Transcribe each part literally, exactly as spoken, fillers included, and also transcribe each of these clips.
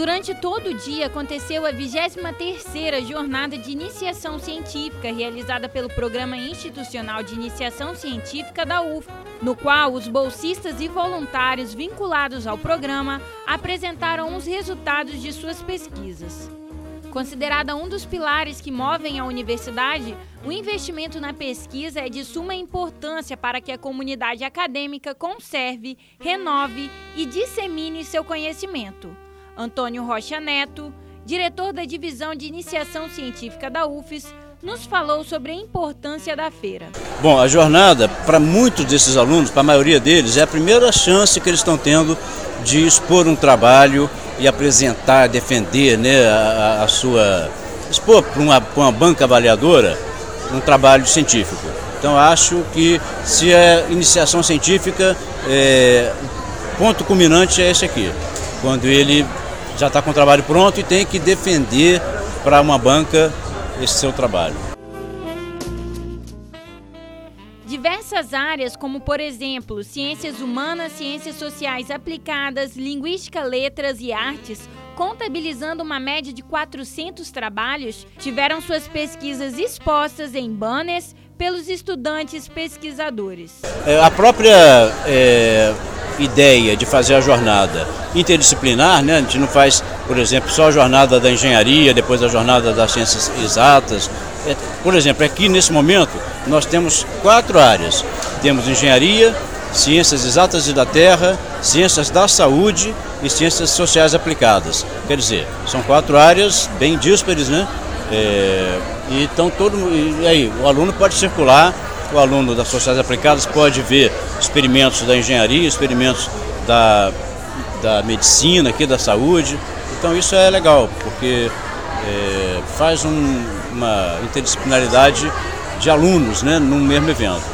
Durante todo o dia aconteceu a vigésima terceira Jornada de Iniciação Científica, realizada pelo Programa Institucional de Iniciação Científica da U F, no qual os bolsistas e voluntários vinculados ao programa apresentaram os resultados de suas pesquisas. Considerada um dos pilares que movem a universidade, o investimento na pesquisa é de suma importância para que a comunidade acadêmica conserve, renove e dissemine seu conhecimento. Antônio Rocha Neto, diretor da Divisão de Iniciação Científica da U F S, nos falou sobre a importância da feira. Bom, a jornada, para muitos desses alunos, para a maioria deles, é a primeira chance que eles estão tendo de expor um trabalho e apresentar, defender, né, a, a sua... expor para uma, para uma banca avaliadora um trabalho científico. Então, acho que se é iniciação científica, é, o ponto culminante é esse aqui, quando ele já está com o trabalho pronto e tem que defender para uma banca esse seu trabalho. Diversas áreas, como por exemplo, ciências humanas, ciências sociais aplicadas, linguística, letras e artes, contabilizando uma média de quatrocentos trabalhos, tiveram suas pesquisas expostas em banners pelos estudantes pesquisadores. É, a própria é, ideia de fazer a jornada interdisciplinar, né? A gente não faz, por exemplo, só a jornada da engenharia, depois a jornada das ciências exatas. É, por exemplo, aqui nesse momento nós temos quatro áreas. Temos engenharia, ciências exatas e da terra, ciências da saúde e ciências sociais aplicadas. Quer dizer, são quatro áreas bem díspares, né? É, e então todo, e aí, o aluno pode circular, o aluno das sociais aplicadas pode ver experimentos da engenharia, experimentos da, da medicina, aqui da saúde. Então isso é legal, porque é, faz um, uma interdisciplinaridade de alunos, né, num mesmo evento.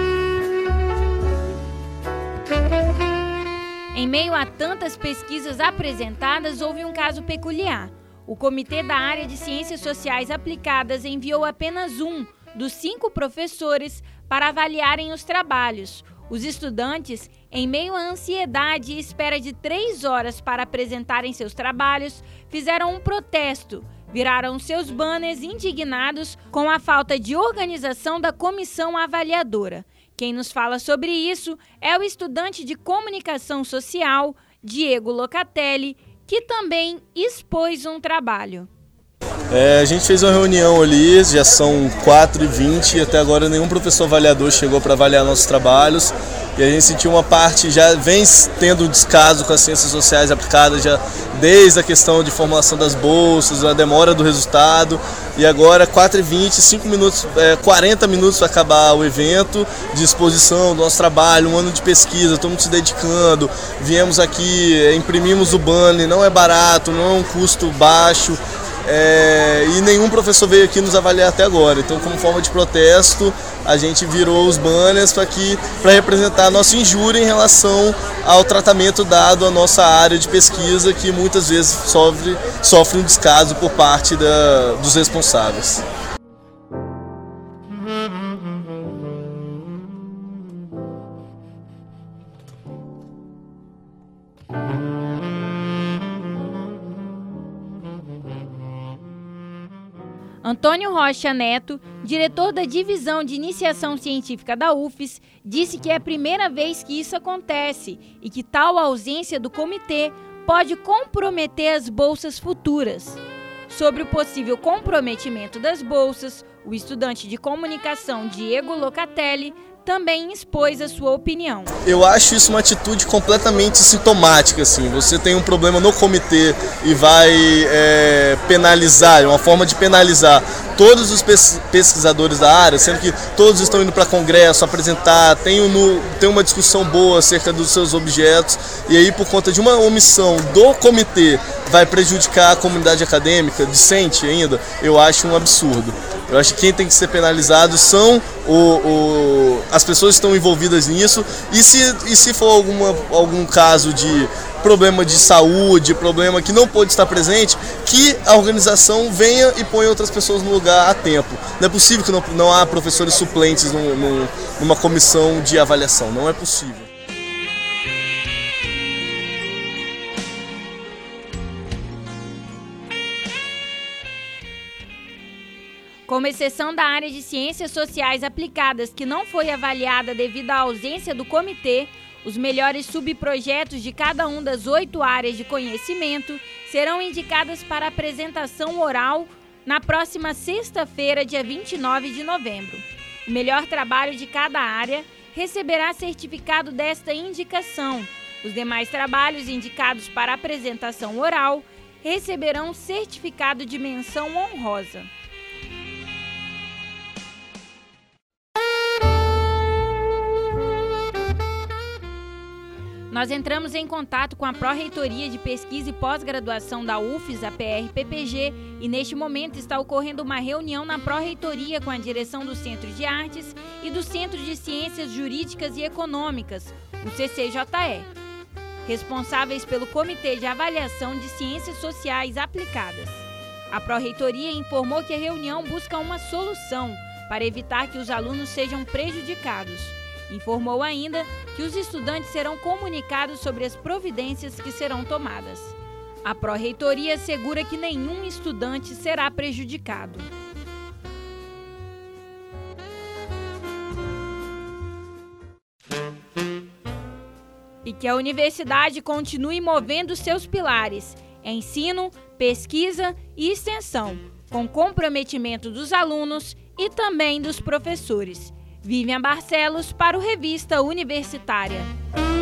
Em meio a tantas pesquisas apresentadas, houve um caso peculiar. O Comitê da Área de Ciências Sociais Aplicadas enviou apenas um dos cinco professores para avaliarem os trabalhos. Os estudantes, em meio à ansiedade e espera de três horas para apresentarem seus trabalhos, fizeram um protesto, viraram seus banners indignados com a falta de organização da comissão avaliadora. Quem nos fala sobre isso é o estudante de Comunicação Social, Diego Locatelli, que também expôs um trabalho. É, a gente fez uma reunião ali, já são quatro e vinte e até agora nenhum professor avaliador chegou para avaliar nossos trabalhos. E a gente sentiu uma parte, já vem tendo um descaso com as ciências sociais aplicadas, já desde a questão de formulação das bolsas, a demora do resultado. E agora, quatro e vinte, cinco minutos, é, quarenta minutos para acabar o evento de exposição do nosso trabalho, um ano de pesquisa, todo mundo se dedicando. Viemos aqui, imprimimos o banner, não é barato, não é um custo baixo. É, e nenhum professor veio aqui nos avaliar até agora. Então, como forma de protesto, a gente virou os banners para que, para representar a nossa injúria em relação ao tratamento dado à nossa área de pesquisa, que muitas vezes sofre, sofre um descaso por parte da, dos responsáveis. Antônio Rocha Neto, diretor da Divisão de Iniciação Científica da U F S, disse que é a primeira vez que isso acontece e que tal ausência do comitê pode comprometer as bolsas futuras. Sobre o possível comprometimento das bolsas, o estudante de comunicação Diego Locatelli também expôs a sua opinião. Eu acho isso uma atitude completamente sintomática, assim. Você tem um problema no comitê e vai é, penalizar, é uma forma de penalizar todos os pesquisadores da área, sendo que todos estão indo para congresso, apresentar, tem, um, tem uma discussão boa acerca dos seus objetos, e aí por conta de uma omissão do comitê vai prejudicar a comunidade acadêmica, discente ainda, eu acho um absurdo. Eu acho que quem tem que ser penalizado são o, o, as pessoas que estão envolvidas nisso, e se, e se for alguma, algum caso de problema de saúde, problema que não pôde estar presente, que a organização venha e ponha outras pessoas no lugar a tempo. Não é possível que não, não há professores suplentes num, num, numa comissão de avaliação, não é possível. Como exceção da área de Ciências Sociais Aplicadas, que não foi avaliada devido à ausência do comitê, os melhores subprojetos de cada uma das oito áreas de conhecimento serão indicadas para apresentação oral na próxima sexta-feira, dia vinte e nove de novembro. O melhor trabalho de cada área receberá certificado desta indicação. Os demais trabalhos indicados para apresentação oral receberão certificado de menção honrosa. Nós entramos em contato com a Pró-Reitoria de Pesquisa e Pós-Graduação da U F S, a P R P P G, e neste momento está ocorrendo uma reunião na Pró-Reitoria com a direção do Centro de Artes e do Centro de Ciências Jurídicas e Econômicas, o C C J E, responsáveis pelo Comitê de Avaliação de Ciências Sociais Aplicadas. A Pró-Reitoria informou que a reunião busca uma solução para evitar que os alunos sejam prejudicados. Informou ainda que os estudantes serão comunicados sobre as providências que serão tomadas. A Pró-Reitoria assegura que nenhum estudante será prejudicado. E que a universidade continue movendo seus pilares: ensino, pesquisa e extensão, com comprometimento dos alunos e também dos professores. Vivian Barcelos para o Revista Universitária.